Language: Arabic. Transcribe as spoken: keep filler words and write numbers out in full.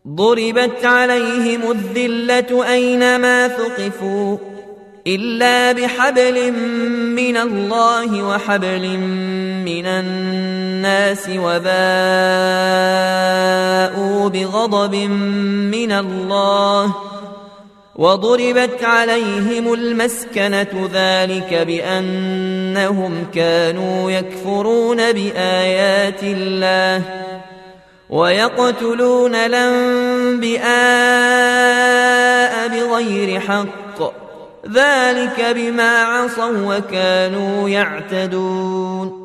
ضربت عليهم الذلة أينما ثقفوا إلا بحبل من الله وحبل من الناس وباءوا بغضب من الله وضربت عليهم المسكنة ذلك بأنهم كانوا يكفرون بآيات الله ويقتلون الأنبياء بغير حق ذلك بما عصوا وكانوا يعتدون